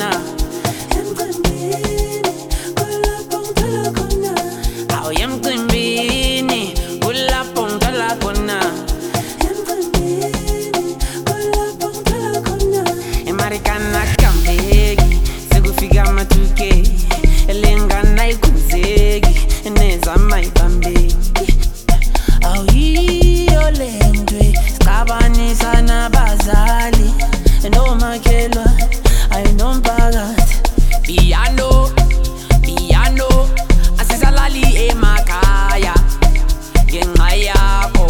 khona awuye emcimbini kulapho ngithola khona emarikana kambeki sekufika ama-2K elengana ayikhuzeki enezama ayibambeki awuyiyo lendwe sicabanisa nabazali enomakhelwa ayinomphakathi piano asisalali emakhaya ngenxa yakho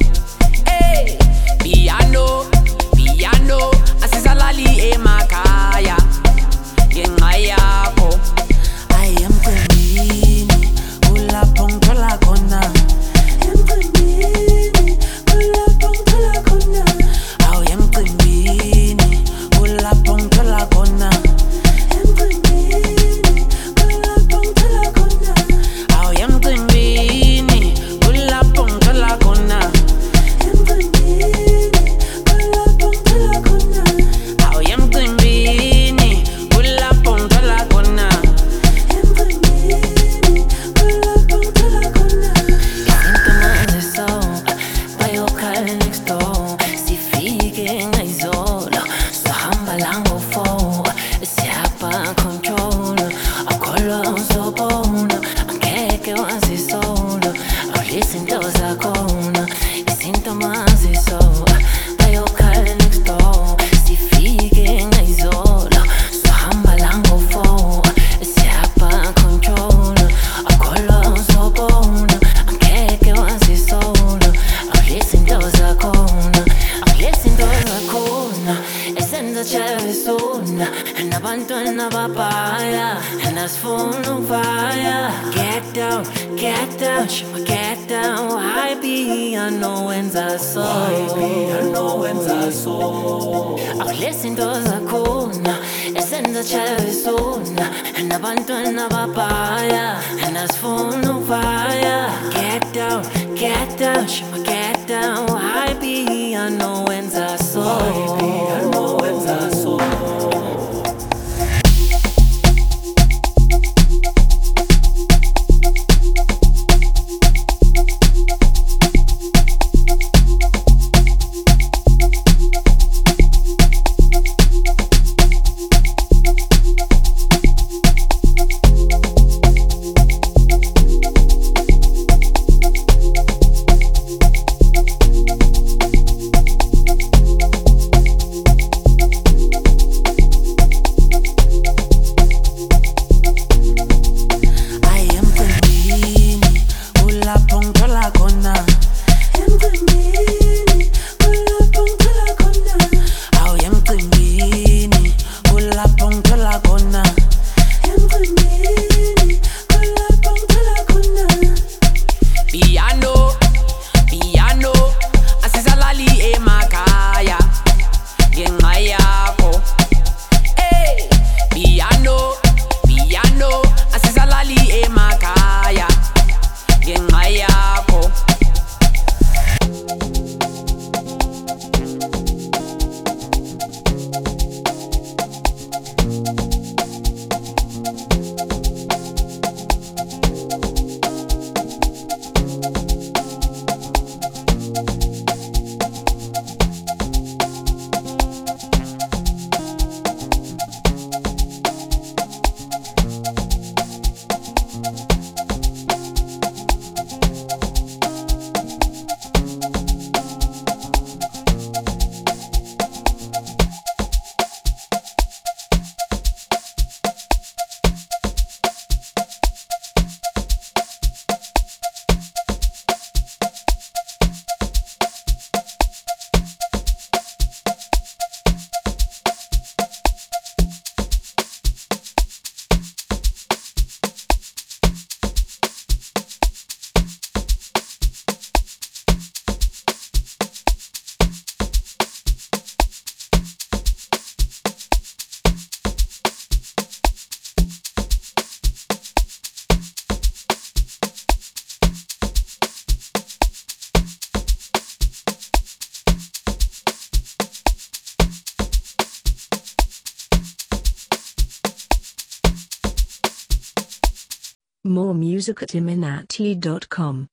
piano asisalali emakhaya ngenxa yakho ayi emcimbini kulapho ngithola khona awuye emcimbini kulapho ngithola khona awuye emcimbini kulapho ngithola khona awuye emcimbini kulapho ngithola khona izinto naziso bayokhala next door sifike ngayizolo sahamba la ngo-4 siyapha control akholwa uzobona angeke wazisola awulizinto zakhona izinto maziso bayokhala next door sifike ngayizolo sahamba la ngo-4 siyapha control akholwa uzobona angeke wazisola awulizinto zakhona esenza chavesuna nabantwana babhaya nasifuna ukuvaya get down shima get down piano wenza so awulizinto zakhona esenza chavesuna nabantwana babhaya nasifuna ukuvaya get down shima get down piano wenza so More music at iminati.com.